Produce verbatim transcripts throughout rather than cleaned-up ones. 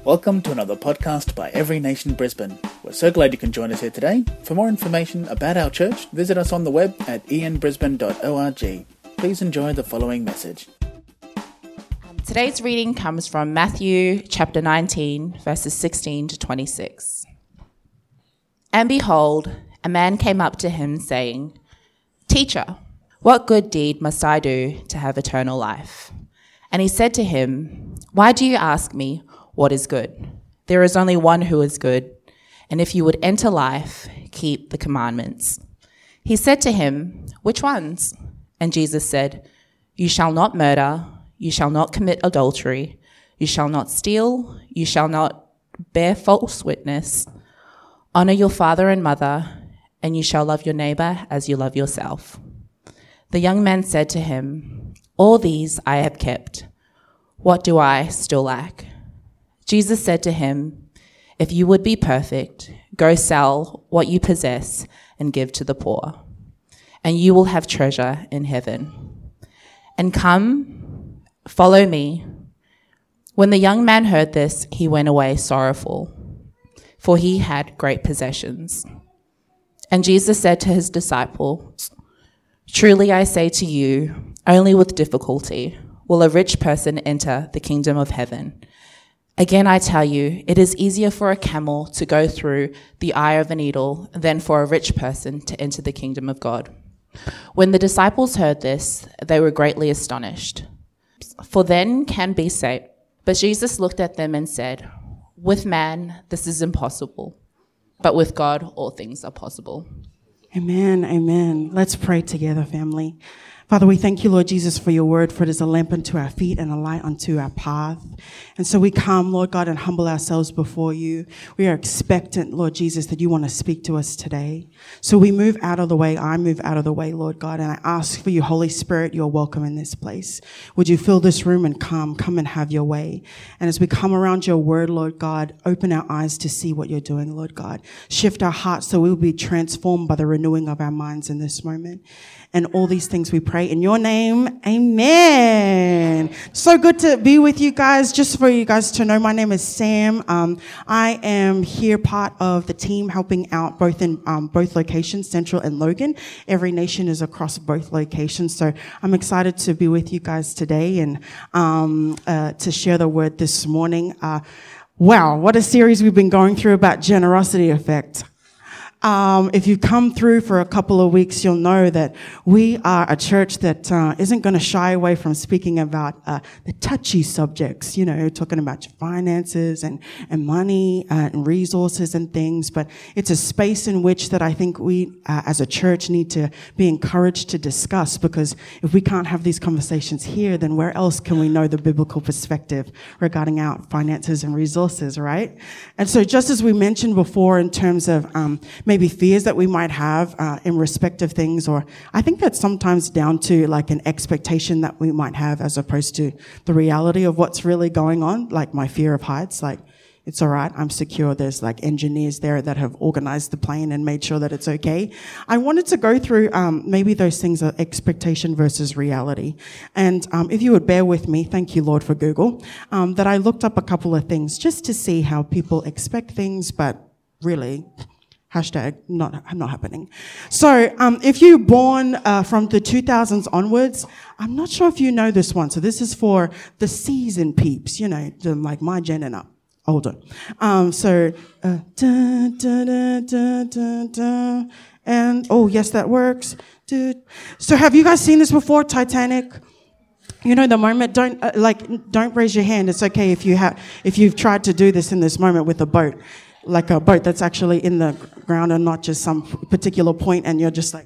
Welcome to another podcast by Every Nation Brisbane. We're so glad you can join us here today. For more information about our church, visit us on the web at e n brisbane dot org. Please enjoy the following message. Today's reading comes from Matthew chapter nineteen, verses sixteen to twenty-six. And behold, a man came up to him saying, "Teacher, what good deed must I do to have eternal life?" And he said to him, "Why do you ask me what is good? There is only one who is good, and if you would enter life, keep the commandments." He said to him, "Which ones?" And Jesus said, "You shall not murder, you shall not commit adultery, you shall not steal, you shall not bear false witness, honor your father and mother, and you shall love your neighbor as you love yourself." The young man said to him, "All these I have kept. What do I still lack?" Jesus said to him, "If you would be perfect, go sell what you possess and give to the poor, and you will have treasure in heaven. And come, follow me." When the young man heard this, he went away sorrowful, for he had great possessions. And Jesus said to his disciples, "Truly I say to you, only with difficulty will a rich person enter the kingdom of heaven. Again, I tell you, it is easier for a camel to go through the eye of a needle than for a rich person to enter the kingdom of God." When the disciples heard this, they were greatly astonished. For then can be saved. But Jesus looked at them and said, "With man, this is impossible, but with God, all things are possible." Amen, amen. Let's pray together, family. Father, we thank you, Lord Jesus, for your word, for it is a lamp unto our feet and a light unto our path. And so we come, Lord God, and humble ourselves before you. We are expectant, Lord Jesus, that you want to speak to us today. So we move out of the way. I move out of the way, Lord God, and I ask for you, Holy Spirit, you're welcome in this place. Would you fill this room and come, come and have your way. And as we come around your word, Lord God, open our eyes to see what you're doing, Lord God. Shift our hearts so we will be transformed by the renewing of our minds in this moment. And all these things we pray in your name. Amen. So good to be with you guys. Just for you guys to know, my name is Sam. Um, I am here part of the team helping out both in um, both locations, Central and Logan. Every Nation is across both locations. So I'm excited to be with you guys today and um, uh, to share the word this morning. Uh, wow, what a series we've been going through about generosity effect. Um, if you've come through for a couple of weeks, you'll know that we are a church that uh, isn't going to shy away from speaking about uh, the touchy subjects, you know, talking about your finances and, and money uh, and resources and things. But it's a space in which that I think we uh, as a church need to be encouraged to discuss, because if we can't have these conversations here, then where else can we know the biblical perspective regarding our finances and resources, right? And so just as we mentioned before in terms of um maybe fears that we might have uh, in respect of things, or I think that's sometimes down to like an expectation that we might have as opposed to the reality of what's really going on, like my fear of heights, like it's all right, I'm secure, there's like engineers there that have organized the plane and made sure that it's okay. I wanted to go through um, maybe those things are expectation versus reality. And um, if you would bear with me, thank you, Lord, for Google, um, that I looked up a couple of things just to see how people expect things, but really... Hashtag not not happening. So um, if you're born uh, from the two thousands onwards, I'm not sure if you know this one. So this is for the seasoned peeps, you know, the, like my gen and up, older. Um, so, uh, da, da, da, da, da, da, and oh, yes, that works. Da. So have you guys seen this before, Titanic? You know, the moment, don't, uh, like, don't raise your hand. It's okay if you have, if you've tried to do this in this moment with a boat. Like a boat that's actually in the ground and not just some particular point, and you're just like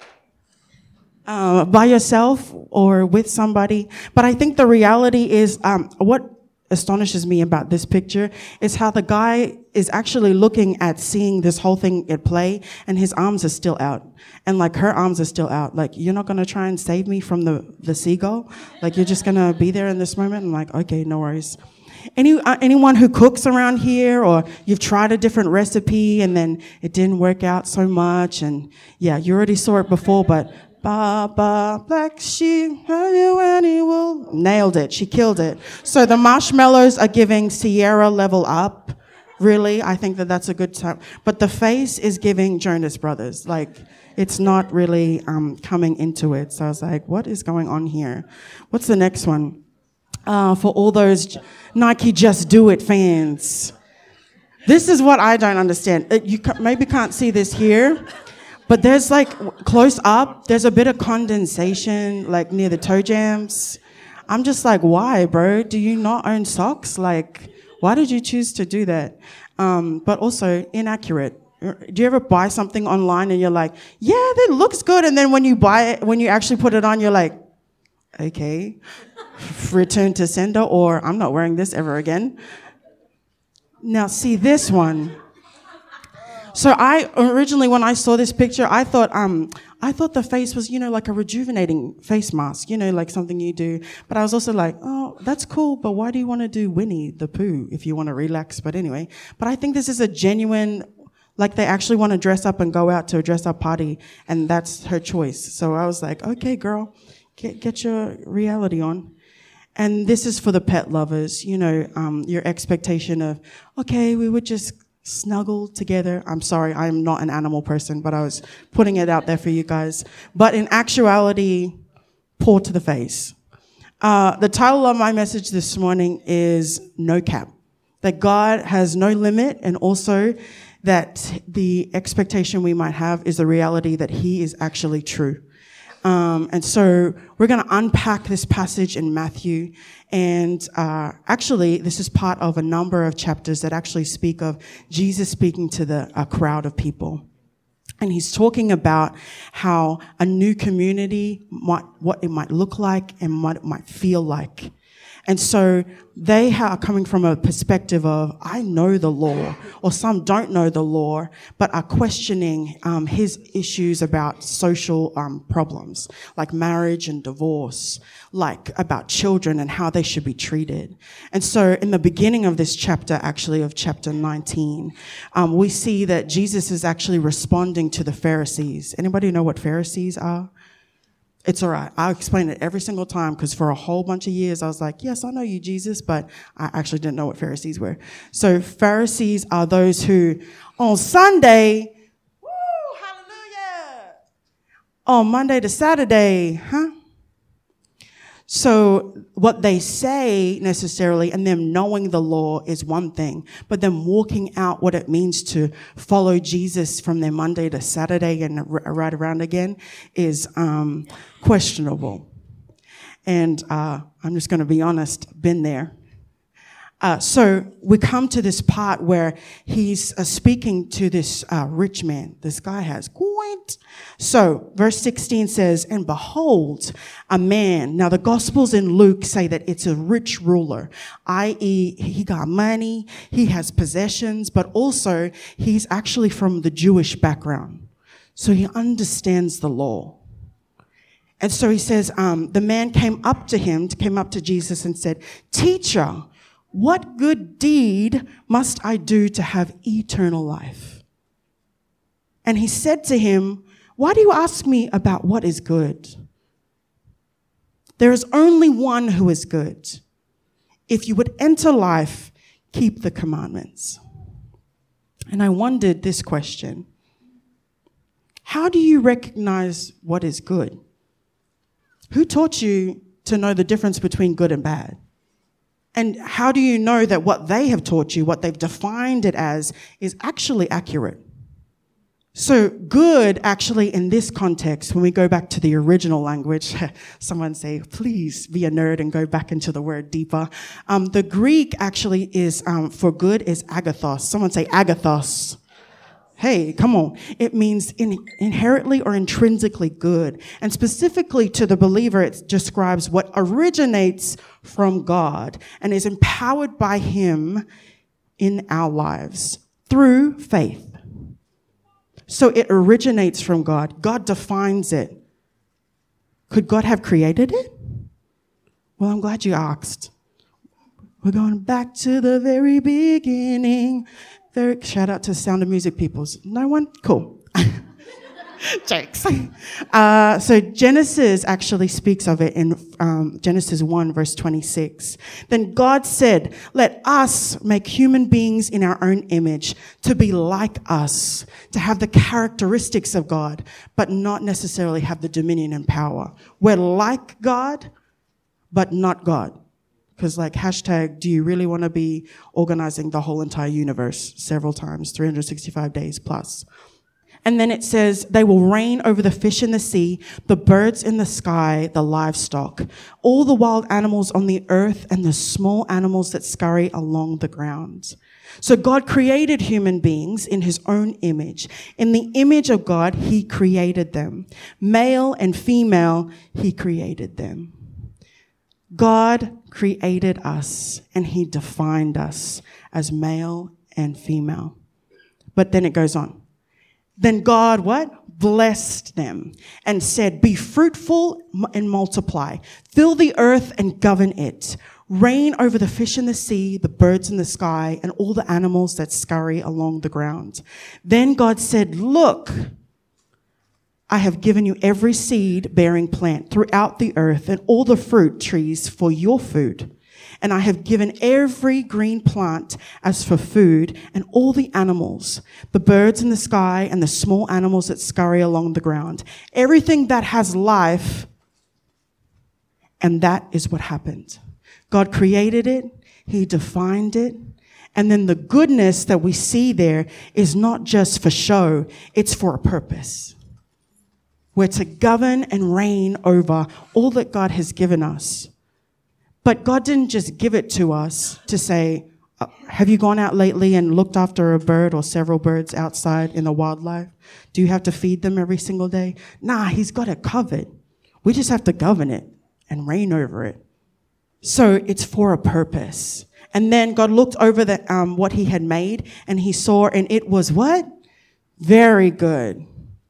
uh, by yourself or with somebody. But I think the reality is um, what astonishes me about this picture is how the guy is actually looking at seeing this whole thing at play, and his arms are still out, and like her arms are still out. Like, you're not going to try and save me from the, the seagull? Like, you're just going to be there in this moment? And like, okay, no worries. Any uh, anyone who cooks around here, or you've tried a different recipe and then it didn't work out so much, and yeah, you already saw it before, but Baba, black sheep, have you any wool? nailed it. She killed it. So the marshmallows are giving Sierra level up. Really, I think that that's a good time. But the face is giving Jonas Brothers. Like, it's not really um, coming into it. So I was like, what is going on here? What's the next one? Uh, for all those Nike Just Do It fans. This is what I don't understand. Uh, you ca- maybe can't see this here, but there's like, close up, there's a bit of condensation, like near the toe jams. I'm just like, why, bro? Do you not own socks? Like, why did you choose to do that? Um, but also inaccurate. Do you ever buy something online and you're like, yeah, that looks good. And then when you buy it, when you actually put it on, you're like, okay, return to sender, or I'm not wearing this ever again. Now see this one. So I originally, when I saw this picture, I thought, um, I thought the face was, you know, like a rejuvenating face mask, you know, like something you do. But I was also like, oh, that's cool, but why do you want to do Winnie the Pooh if you want to relax? But anyway, but I think this is a genuine, like they actually want to dress up and go out to a dress-up party, and that's her choice. So I was like, okay, girl, get, get your reality on. And this is for the pet lovers, you know, um, your expectation of, okay, we would just snuggle together. I'm sorry, I'm not an animal person, but I was putting it out there for you guys. But in actuality, paw to the face. Uh, the title of my message this morning is No Cap. That God has no limit, and also that the expectation we might have is the reality that He is actually true. Um, and so we're going to unpack this passage in Matthew. And uh, actually, this is part of a number of chapters that actually speak of Jesus speaking to the a crowd of people. And he's talking about how a new community, might, what it might look like and what it might feel like. And so they are coming from a perspective of, I know the law, or some don't know the law, but are questioning um, his issues about social um, problems, like marriage and divorce, like about children and how they should be treated. And so in the beginning of this chapter, actually of chapter nineteen, um, we see that Jesus is actually responding to the Pharisees. Anybody know what Pharisees are? It's all right. I'll explain it every single time, because for a whole bunch of years I was like, yes, I know you, Jesus, but I actually didn't know what Pharisees were. So Pharisees are those who on Sunday, woo, hallelujah, on Monday to Saturday, huh? So what they say necessarily, and them knowing the law, is one thing, but them walking out what it means to follow Jesus from their Monday to Saturday and right around again is um, questionable. And uh, I'm just going to be honest, been there. Uh, so we come to this part where he's uh, speaking to this uh, rich man. This guy has quite. So verse sixteen says, and behold, a man. Now the Gospels in Luke say that it's a rich ruler, that is he got money, he has possessions, but also he's actually from the Jewish background. So he understands the law. And so he says, um, the man came up to him, came up to Jesus and said, Teacher, what good deed must I do to have eternal life? And he said to him, why do you ask me about what is good? There is only one who is good. If you would enter life, keep the commandments. And I wondered this question. How do you recognize what is good? Who taught you to know the difference between good and bad? And how do you know that what they have taught you, what they've defined it as, is actually accurate? So good, actually, in this context, when we go back to the original language, someone say, please be a nerd and go back into the word deeper. Um, the Greek actually is, um, for good, is agathos. Someone say agathos. Hey, come on. It means in, inherently or intrinsically good. And specifically to the believer, it describes what originates from God and is empowered by Him in our lives through faith. So it originates from God. God defines it. Could God have created it? Well, I'm glad you asked. We're going back to the very beginning. Very, shout out to Sound of Music peoples. No one? Cool. Jokes. Uh, so Genesis actually speaks of it in um, Genesis one, verse twenty-six. Then God said, let us make human beings in our own image to be like us, to have the characteristics of God, but not necessarily have the dominion and power. We're like God, but not God. Because like hashtag, do you really want to be organizing the whole entire universe several times, three hundred sixty-five days plus? And then it says, they will reign over the fish in the sea, the birds in the sky, the livestock, all the wild animals on the earth, and the small animals that scurry along the ground. So God created human beings in his own image. In the image of God, he created them. Male and female, he created them. God created us, and he defined us as male and female. But then it goes on. Then God, what? Blessed them and said, be fruitful and multiply. Fill the earth and govern it. Reign over the fish in the sea, the birds in the sky, and all the animals that scurry along the ground. Then God said, look, I have given you every seed-bearing plant throughout the earth and all the fruit trees for your food. And I have given every green plant as for food, and all the animals, the birds in the sky and the small animals that scurry along the ground. Everything that has life, and that is what happened. God created it, he defined it, and then the goodness that we see there is not just for show, it's for a purpose. We're to govern and reign over all that God has given us. But God didn't just give it to us to say, have you gone out lately and looked after a bird or several birds outside in the wildlife? Do you have to feed them every single day? Nah, he's got it covered. We just have to govern it and reign over it. So it's for a purpose. And then God looked over the, um, what he had made, and he saw, and it was what? Very good.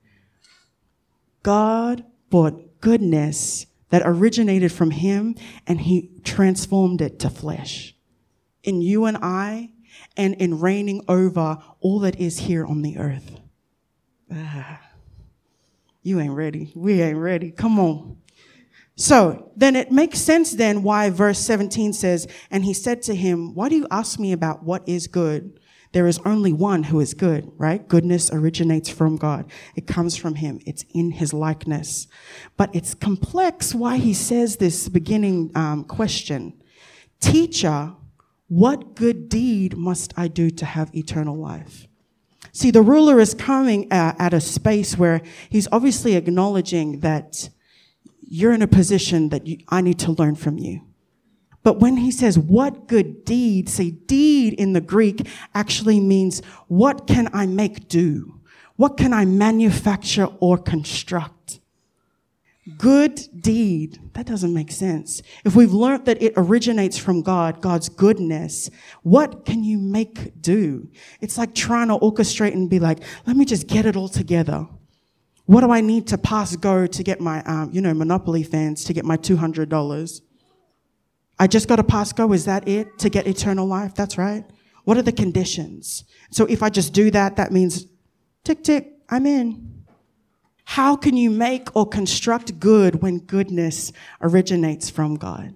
God brought goodness that originated from him, and he transformed it to flesh in you and I, and in reigning over all that is here on the earth. Ah, you ain't ready. We ain't ready. Come on. So then it makes sense then why verse seventeen says, and he said to him, why do you ask me about what is good? There is only one who is good, right? Goodness originates from God. It comes from him. It's in his likeness. But it's complex why he says this beginning um, question. Teacher, what good deed must I do to have eternal life? See, the ruler is coming uh, at a space where he's obviously acknowledging that you're in a position that you, I need to learn from you. But when he says, what good deed, see, deed in the Greek actually means, what can I make do? What can I manufacture or construct? Good deed, that doesn't make sense. If we've learned that it originates from God, God's goodness, what can you make do? It's like trying to orchestrate and be like, let me just get it all together. What do I need to pass go to get my, um, you know, Monopoly fans to get my two hundred dollars? I just got to pass go. Is that it to get eternal life? That's right. What are the conditions? So if I just do that, that means tick, tick, I'm in. How can you make or construct good when goodness originates from God?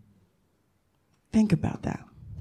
Think about that.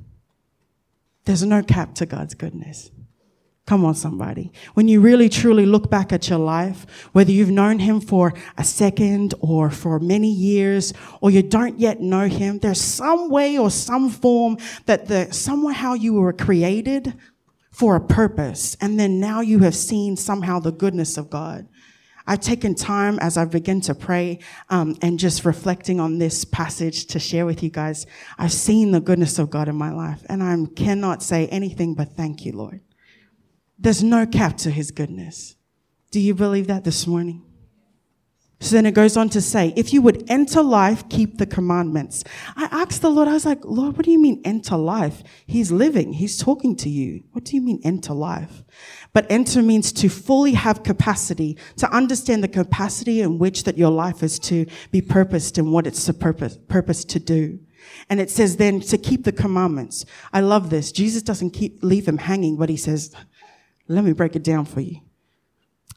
There's no cap to God's goodness. Come on, somebody. When you really, truly look back at your life, whether you've known him for a second or for many years, or you don't yet know him, there's some way or some form that the somehow you were created for a purpose, and then now you have seen somehow the goodness of God. I've taken time as I begin to pray um, and just reflecting on this passage to share with you guys. I've seen the goodness of God in my life, and I cannot say anything but thank you, Lord. There's no cap to his goodness. Do you believe that this morning? So then it goes on to say, if you would enter life, keep the commandments. I asked the Lord, I was like, Lord, what do you mean enter life? He's living. He's talking to you. What do you mean enter life? But enter means to fully have capacity, to understand the capacity in which that your life is to be purposed and what it's the purpose, purpose to do. And it says then to keep the commandments. I love this. Jesus doesn't keep, leave him hanging, but he says, let me break it down for you.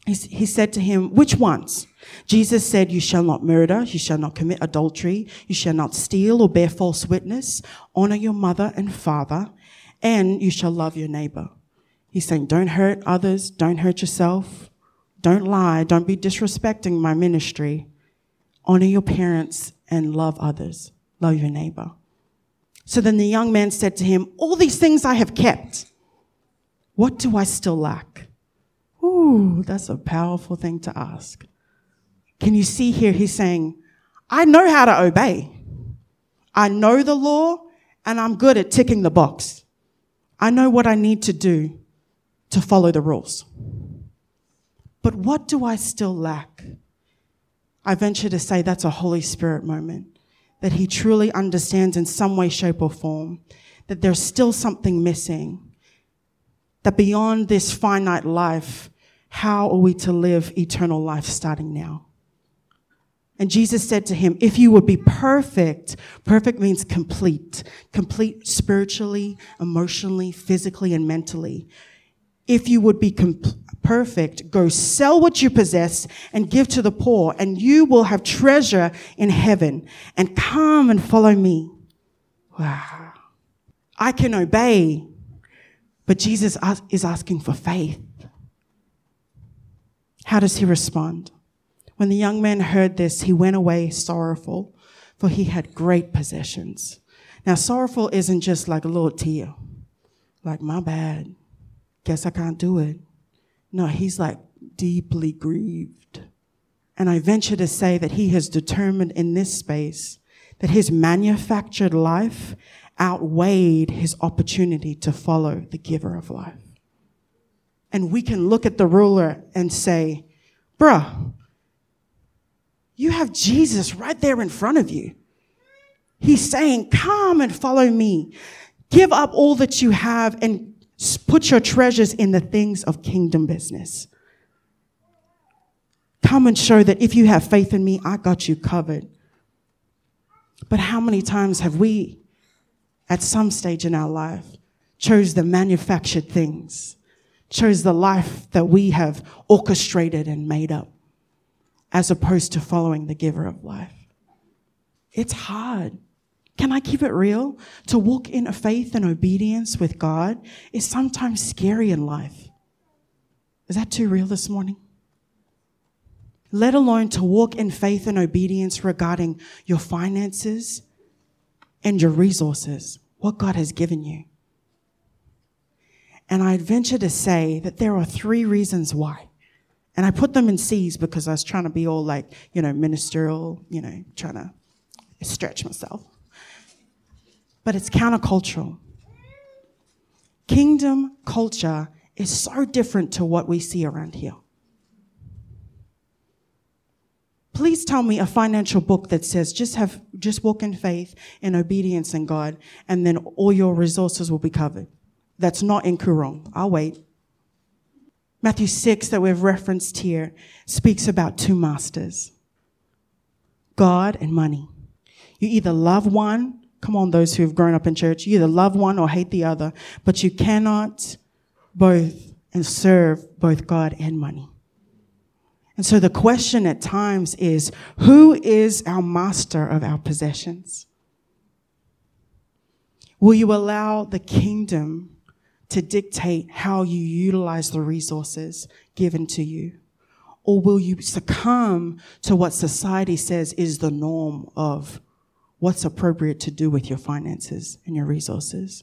He, he said to him, which ones? Jesus said, you shall not murder, you shall not commit adultery, you shall not steal or bear false witness, honor your mother and father, and you shall love your neighbor. He's saying, don't hurt others, don't hurt yourself, don't lie, don't be disrespecting my ministry. Honor your parents and love others, love your neighbor. So then the young man said to him, all these things I have kept. What do I still lack? Ooh, that's a powerful thing to ask. Can you see here he's saying, I know how to obey. I know the law and I'm good at ticking the box. I know what I need to do to follow the rules. But what do I still lack? I venture to say that's a Holy Spirit moment, that he truly understands in some way, shape or form that there's still something missing, that beyond this finite life, how are we to live eternal life starting now? And Jesus said to him, if you would be perfect, perfect means complete, complete spiritually, emotionally, physically, and mentally. If you would be com- perfect, go sell what you possess and give to the poor, and you will have treasure in heaven. And come and follow me. Wow. I can obey, but Jesus is asking for faith. How does he respond? When the young man heard this, he went away sorrowful, for he had great possessions. Now, sorrowful isn't just like a little tear, like, my bad, guess I can't do it. No, he's like deeply grieved. And I venture to say that he has determined in this space that his manufactured life outweighed his opportunity to follow the giver of life. And we can look at the ruler and say, bruh, you have Jesus right there in front of you. He's saying, come and follow me. Give up all that you have and put your treasures in the things of kingdom business. Come and show that if you have faith in me, I got you covered. But how many times have we, at some stage in our life, chose the manufactured things, chose the life that we have orchestrated and made up, as opposed to following the giver of life? It's hard. Can I keep it real? To walk in a faith and obedience with God is sometimes scary in life. Is that too real this morning? Let alone to walk in faith and obedience regarding your finances and your resources, what God has given you. And I'd venture to say that there are three reasons why. And I put them in C's because I was trying to be all like, you know, ministerial, you know, trying to stretch myself. But it's countercultural. Kingdom culture is so different to what we see around here. Please tell me a financial book that says just have, just walk in faith and obedience in God, and then all your resources will be covered. That's not in Qur'an. I'll wait. Matthew six that we've referenced here speaks about two masters, God and money. You either love one, come on, those who have grown up in church, you either love one or hate the other, but you cannot both and serve both God and money. And so the question at times is, who is our master of our possessions? Will you allow the kingdom to dictate how you utilize the resources given to you? Or will you succumb to what society says is the norm of what's appropriate to do with your finances and your resources?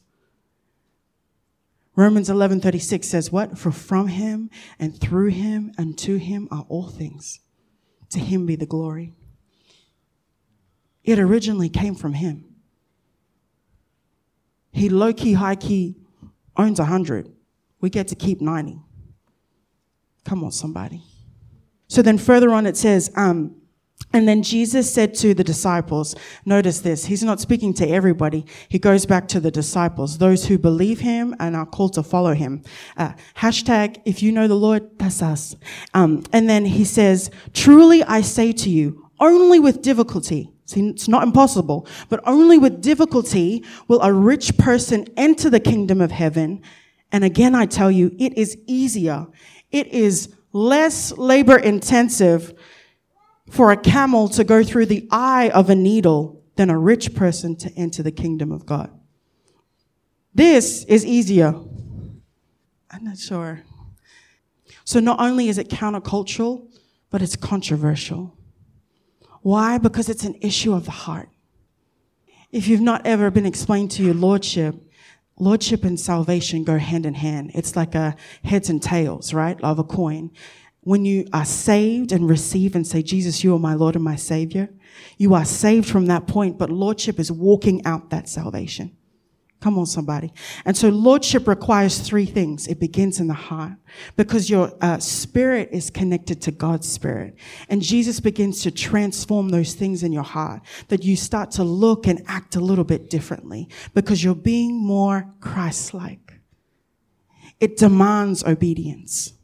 Romans eleven thirty-six says what? For from him and through him and to him are all things. To him be the glory. It originally came from him. He low-key, high-key owns a hundred. We get to keep ninety. Come on, somebody. So then further on it says, um, and then Jesus said to the disciples, notice this, he's not speaking to everybody. He goes back to the disciples, those who believe him and are called to follow him. Uh, hashtag, if you know the Lord, that's us. Um, and then he says, truly I say to you, only with difficulty, see, it's not impossible, but only with difficulty will a rich person enter the kingdom of heaven. And again, I tell you, it is easier. It is less labor intensive for a camel to go through the eye of a needle than a rich person to enter the kingdom of God. This is easier. I'm not sure. So not only is it countercultural, but it's controversial. Why? Because it's an issue of the heart. If you've not ever been explained to you lordship, lordship and salvation go hand in hand. It's like a heads and tails, right, of a coin. When you are saved and receive and say, Jesus, you are my Lord and my Savior, you are saved from that point, but lordship is walking out that salvation. Come on, somebody. And so lordship requires three things. It begins in the heart because your uh, spirit is connected to God's spirit. And Jesus begins to transform those things in your heart, that you start to look and act a little bit differently because you're being more Christ-like. It demands obedience.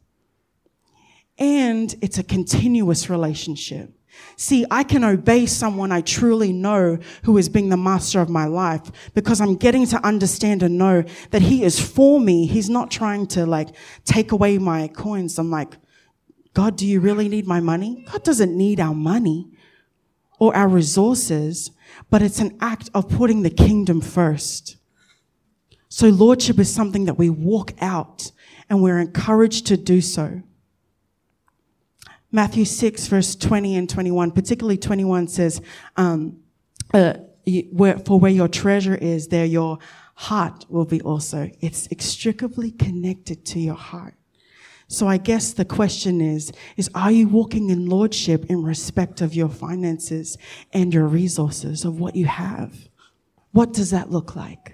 And it's a continuous relationship. See, I can obey someone I truly know who is being the master of my life because I'm getting to understand and know that he is for me. He's not trying to like take away my coins. I'm like, God, do you really need my money? God doesn't need our money or our resources, but it's an act of putting the kingdom first. So lordship is something that we walk out and we're encouraged to do so. Matthew six, verse twenty and twenty-one, particularly twenty-one says, um, uh, where, for where your treasure is, there your heart will be also. It's inextricably connected to your heart. So I guess the question is, is are you walking in lordship in respect of your finances and your resources of what you have? What does that look like?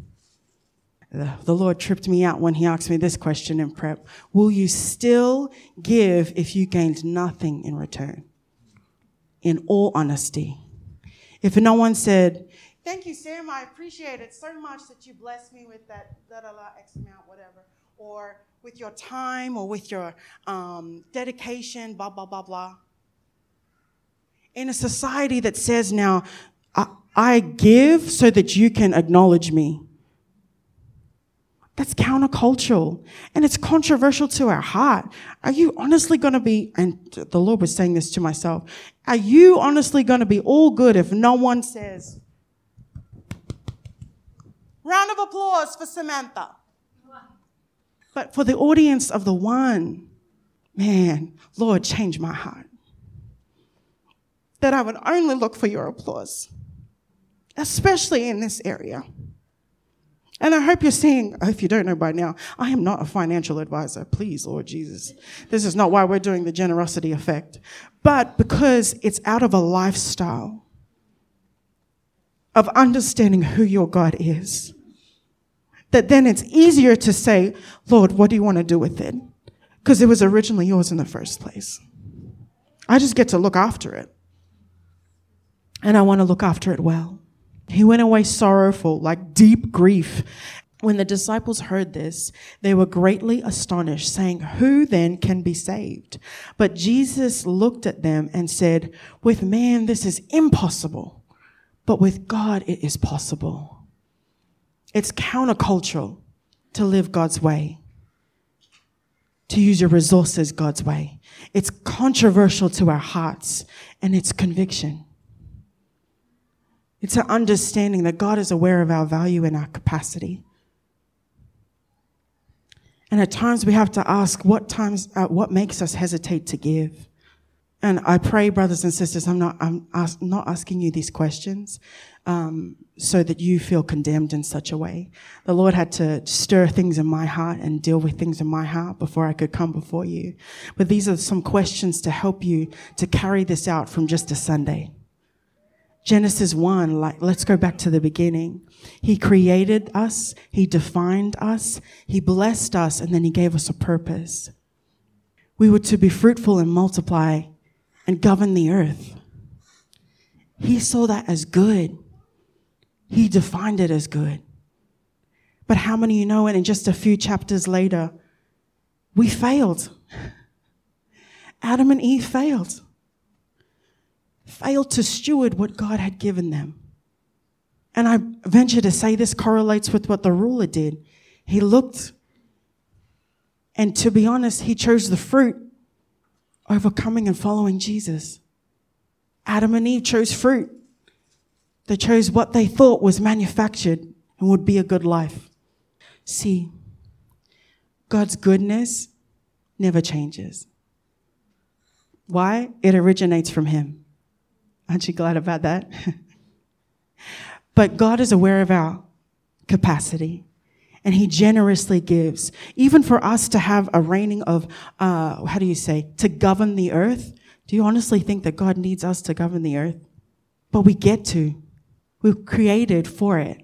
The Lord tripped me out when he asked me this question in prep. Will you still give if you gained nothing in return? In all honesty. If no one said, thank you, Sam, I appreciate it so much that you blessed me with that da da da X amount, whatever, or with your time or with your um, dedication, blah, blah, blah, blah. In a society that says now, I, I give so that you can acknowledge me. That's countercultural and it's controversial to our heart. Are you honestly going to be, and the Lord was saying this to myself, are you honestly going to be all good if no one says, round of applause for Samantha? But for the audience of the one, man, Lord, change my heart. That I would only look for your applause, especially in this area. And I hope you're seeing, if you don't know by now, I am not a financial advisor. Please, Lord Jesus. This is not why we're doing the generosity effect. But because it's out of a lifestyle of understanding who your God is, that then it's easier to say, Lord, what do you want to do with it? Because it was originally yours in the first place. I just get to look after it. And I want to look after it well. He went away sorrowful, like deep grief. When the disciples heard this, they were greatly astonished, saying, who then can be saved? But Jesus looked at them and said, with man this is impossible, but with God it is possible. It's countercultural to live God's way, to use your resources God's way. It's controversial to our hearts, and it's conviction. It's an understanding that God is aware of our value and our capacity. And at times we have to ask what times, uh, what makes us hesitate to give? And I pray, brothers and sisters, I'm not, I'm ask, not asking you these questions um, so that you feel condemned in such a way. The Lord had to stir things in my heart and deal with things in my heart before I could come before you. But these are some questions to help you to carry this out from just a Sunday. Genesis one, like, let's go back to the beginning. He created us, he defined us, he blessed us, and then he gave us a purpose. We were to be fruitful and multiply and govern the earth. He saw that as good. He defined it as good. But how many of you know it? And just a few chapters later, we failed. Adam and Eve failed. Failed to steward what God had given them. And I venture to say this correlates with what the ruler did. He looked, and to be honest, he chose the fruit overcoming and following Jesus. Adam and Eve chose fruit. They chose what they thought was manufactured and would be a good life. See, God's goodness never changes. Why? It originates from him. Aren't you glad about that? But God is aware of our capacity, and he generously gives. Even for us to have a reigning of, uh, how do you say, to govern the earth. Do you honestly think that God needs us to govern the earth? But we get to. We're created for it.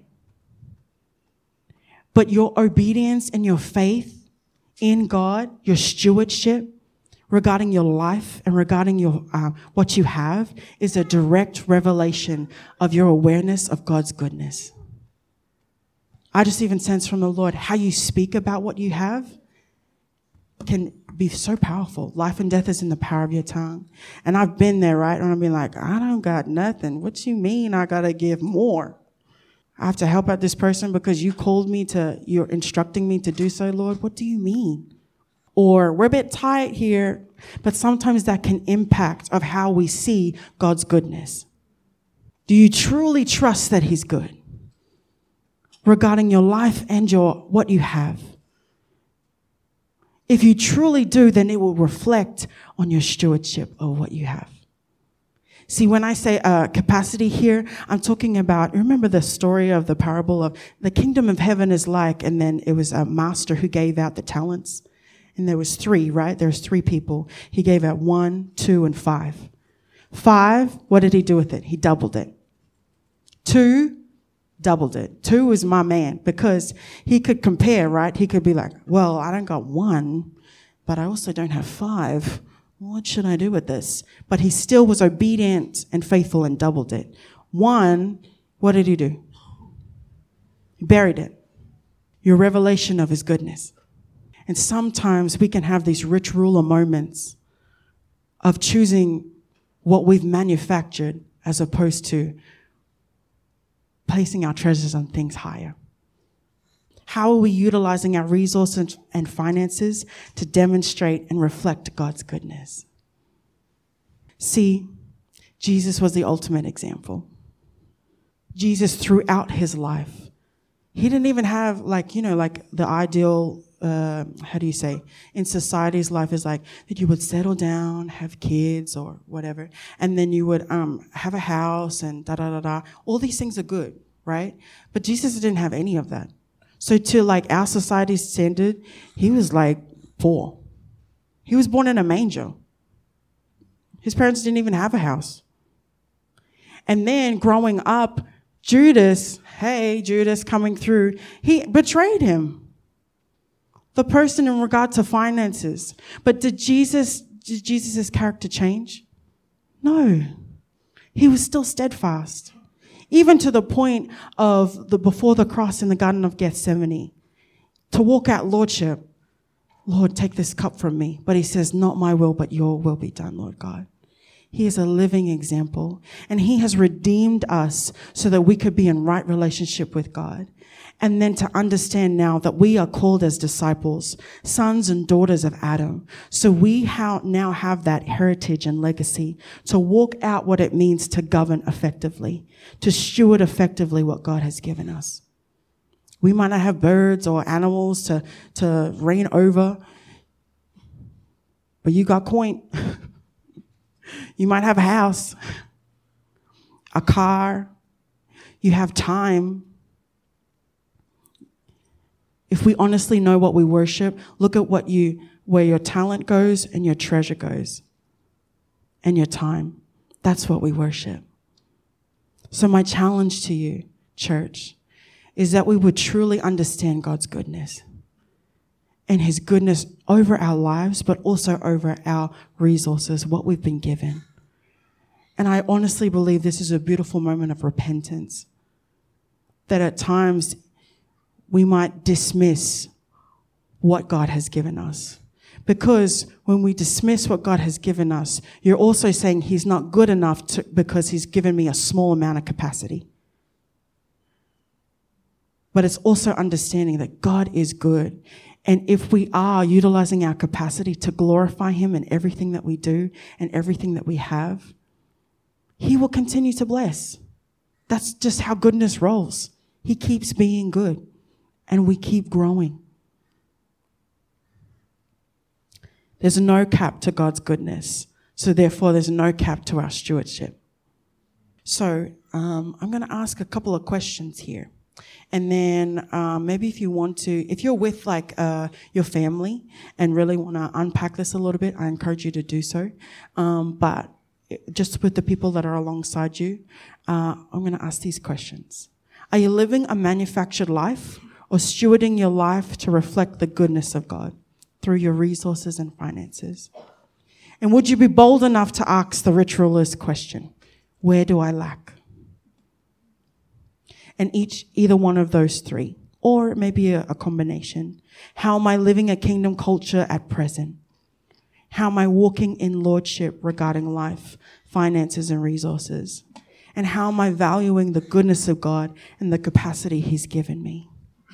But your obedience and your faith in God, your stewardship regarding your life and regarding your uh, what you have is a direct revelation of your awareness of God's goodness. I just even sense from the Lord how you speak about what you have can be so powerful. Life and death is in the power of your tongue. And I've been there, right? And I've been like, I don't got nothing. What you mean I got to give more? I have to help out this person because you called me to, you're instructing me to do so, Lord. What do you mean? Or we're a bit tight here, but sometimes that can impact of how we see God's goodness. Do you truly trust that he's good regarding your life and your what you have? If you truly do, then it will reflect on your stewardship of what you have. See, when I say uh, capacity here, I'm talking about, remember the story of the parable of the kingdom of heaven is like, and then it was a master who gave out the talents. And there was three, right? There was three people. He gave out one, two, and five. Five, what did he do with it? He doubled it. Two, doubled it. Two was my man because he could compare, right? He could be like, well, I don't got one, but I also don't have five. What should I do with this? But he still was obedient and faithful and doubled it. One, what did he do? He buried it. Your revelation of his goodness. And sometimes we can have these rich ruler moments of choosing what we've manufactured as opposed to placing our treasures on things higher. How are we utilizing our resources and finances to demonstrate and reflect God's goodness? See, Jesus was the ultimate example. Jesus, throughout his life, he didn't even have like, you know, like the ideal, uh, how do you say, in society's life is like that you would settle down, have kids or whatever, and then you would um, have a house and da da da da. All these things are good, right? But Jesus didn't have any of that. So to like our society's standard, he was like poor. He was born in a manger. His parents didn't even have a house. And then growing up, Judas, hey, Judas coming through, he betrayed him. The person in regard to finances. But did Jesus, did Jesus' character change? No. He was still steadfast. Even to the point of the before the cross in the Garden of Gethsemane, to walk out lordship. Lord, take this cup from me. But he says, not my will, but your will be done, Lord God. He is a living example. And he has redeemed us so that we could be in right relationship with God. And then to understand now that we are called as disciples, sons and daughters of Adam. So we ha- now have that heritage and legacy to walk out what it means to govern effectively, to steward effectively what God has given us. We might not have birds or animals to, to reign over, but you got coin. You might have a house, a car, you have time. If we honestly know what we worship, look at what you, where your talent goes and your treasure goes and your time. That's what we worship. So my challenge to you, church, is that we would truly understand God's goodness and his goodness over our lives, but also over our resources, what we've been given. And I honestly believe this is a beautiful moment of repentance, that at times we might dismiss what God has given us. Because when we dismiss what God has given us, you're also saying he's not good enough to, because he's given me a small amount of capacity. But it's also understanding that God is good And if we are utilizing our capacity to glorify him in everything that we do and everything that we have, he will continue to bless. That's just how goodness rolls. He keeps being good and we keep growing. There's no cap to God's goodness. So therefore, there's no cap to our stewardship. So um, I'm going to ask a couple of questions here. And then um, maybe if you want to, if you're with like uh, your family and really want to unpack this a little bit, I encourage you to do so. Um, but just with the people that are alongside you, uh, I'm going to ask these questions. Are you living a manufactured life or stewarding your life to reflect the goodness of God through your resources and finances? And would you be bold enough to ask the rich ruler's question, where do I lack? And each, either one of those three, or maybe a, a combination. How am I living a kingdom culture at present? How am I walking in lordship regarding life, finances, and resources? And how am I valuing the goodness of God and the capacity he's given me?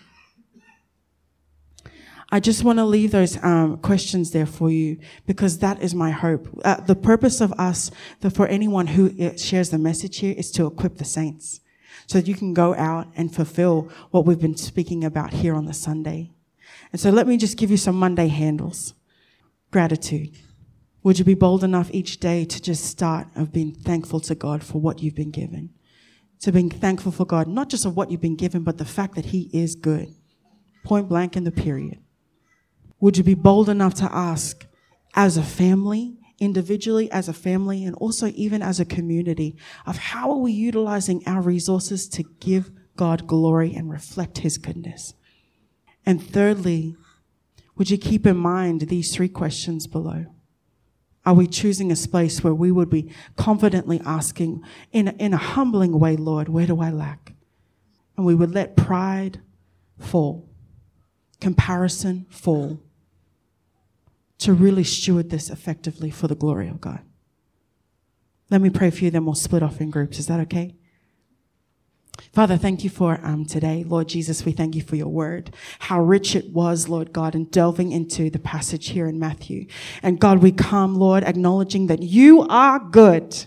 I just want to leave those um, questions there for you because that is my hope. Uh, the purpose of us, the, for anyone who shares the message here, is to equip the saints so that you can go out and fulfill what we've been speaking about here on the Sunday. And so let me just give you some Monday handles. Gratitude. Would you be bold enough each day to just start of being thankful to God for what you've been given? To being thankful for God, not just of what you've been given, but the fact that he is good. Point blank in the period. Would you be bold enough to ask as a family, individually as a family, and also even as a community, of how are we utilizing our resources to give God glory and reflect his goodness? And thirdly, would you keep in mind these three questions below? Are we choosing a space where we would be confidently asking in a, in a humbling way, Lord, where do I lack? And we would let pride fall, comparison fall, to really steward this effectively for the glory of God. Let me pray for you, then we'll split off in groups. Is that okay? Father, thank you for um, today. Lord Jesus, we thank you for your word, how rich it was, Lord God, in delving into the passage here in Matthew. And God, we come, Lord, acknowledging that you are good.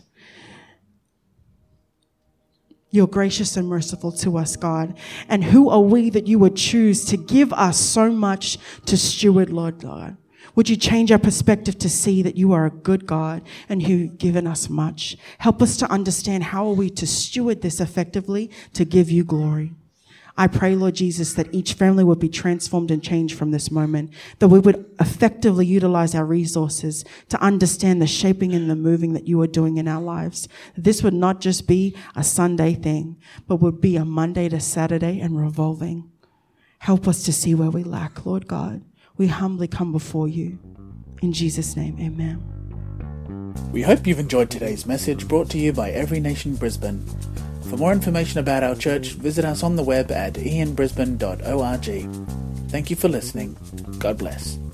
You're gracious and merciful to us, God. And who are we that you would choose to give us so much to steward, Lord God? Would you change our perspective to see that you are a good God and you've given us much? Help us to understand how are we to steward this effectively to give you glory. I pray, Lord Jesus, that each family would be transformed and changed from this moment, that we would effectively utilize our resources to understand the shaping and the moving that you are doing in our lives. This would not just be a Sunday thing, but would be a Monday to Saturday and revolving. Help us to see where we lack, Lord God. We humbly come before you. In Jesus' name, amen. We hope you've enjoyed today's message brought to you by Every Nation Brisbane. For more information about our church, visit us on the web at ian brisbane dot org. Thank you for listening. God bless.